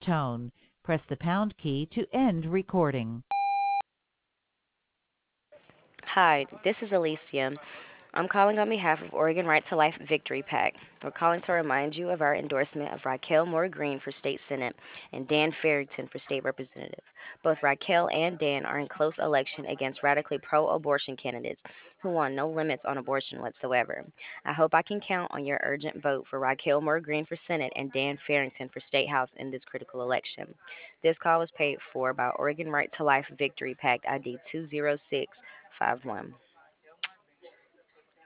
tone. Press the pound key to end recording. Hi, this is Alicia. I'm calling on behalf of Oregon Right to Life Victory PAC. We're calling to remind you of our endorsement of Raquel Moore Green for state senate and Dan Farrington for state representative. Both Raquel and Dan are in close election against radically pro-abortion candidates who want no limits on abortion whatsoever. I hope I can count on your urgent vote for Raquel Moore Green for Senate and Dan Farrington for State House in this critical election. This call was paid for by Oregon Right to Life Victory PAC ID 20651.